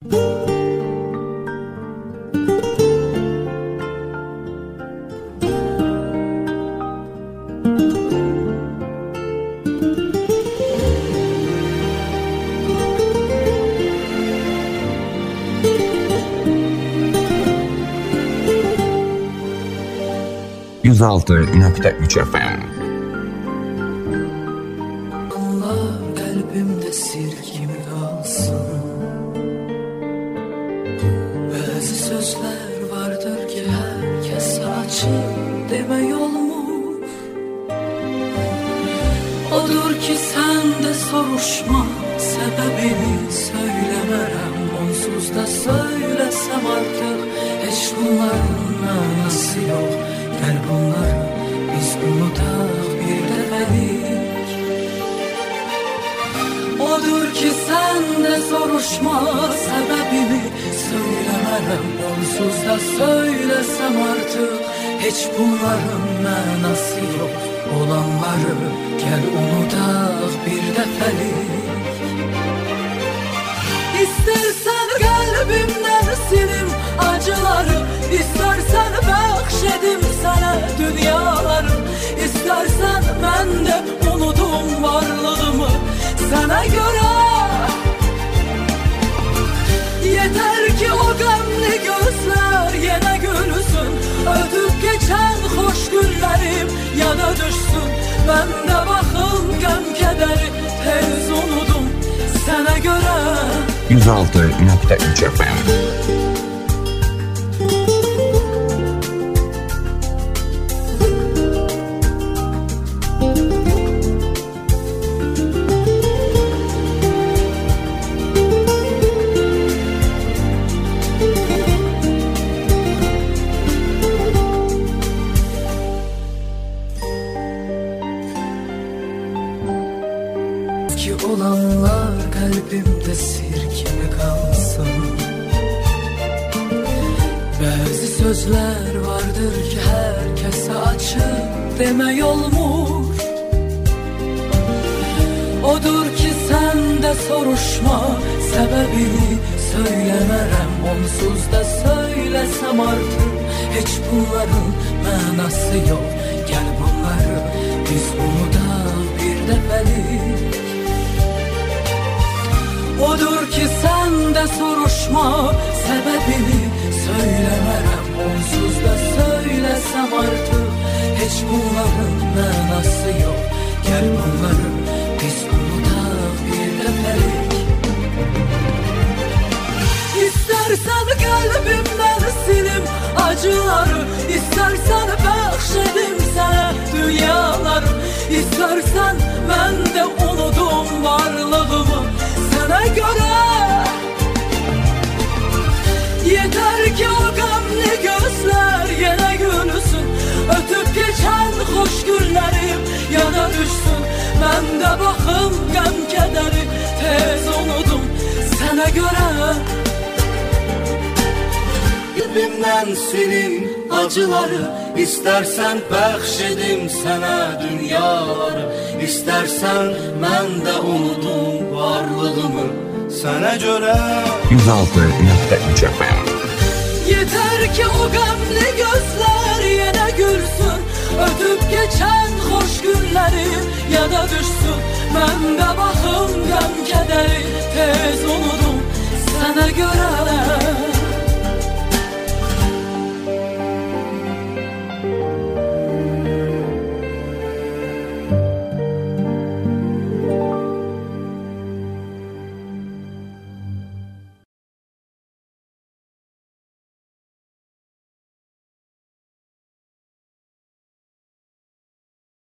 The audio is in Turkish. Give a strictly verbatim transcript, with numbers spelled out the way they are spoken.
yüz altı nokta üç F M. Allah kalbimde silkimi kalsın. Bazı sözler vardır ki herkes açık deme yolmuş. Odur ki sen de soruşma, sebebini söylemerem. Onsuz da söylesem artık hiç bunların manası yok. Gel bunları biz unutak bir defelik. Odur ki sen de soruşma, sebebini söylemerem. Onsuz da söylesem artık hiç bunların manası yok. Olanları gel unutak bir defelik. İstersen kalbimden silim acıları, İstersen bahşedim sana dünyaları, İstersen ben de unutum varlığımı sana göre. Yeter ki o gamli gözler yine gülsün, ötüp geçen hoş günlerim ya da düşsün. Ben de bakın gam kederi tez unudum sana göre. yüz altı nokta üç F M. Ki olanlar kalbimde sirkimi kalsın. Bazı sözler vardır ki herkese açık deme yolmuş. Odur ki sen de soruşma, sebebini söylemerem. Onsuz da söylesem artık hiç bunların manası yok. Gel bunları biz unutak bir defelik. Odur ki sen de soruşma, sebebini söylemerem. Onsuz da söylesem artık hiç bunların manası yok. Gel bunları biz unutak bir defelik. İstersen kalbimden silim acıları, İstersen bahşedim sana dünyaları, İstersen ben de unutum varlığımı sana göre. Yeter ki o gamli gözler yine gülsün, ötüp geçen hoş günlerim ya da düşsün. Ben de bakım gam kederi tez unudum sana göre. Kalbimden silin acıları, İstersen bahşedim sana dünyaları, İstersen ben de unutum varlığımı sana göre. yüz altı nokta üç F M. Yeter ki o gamli gözler yine gülsün, ötüp geçen hoş günlerim ya da düşsün. Ben de bakım gam kederi tez unudum sana göre.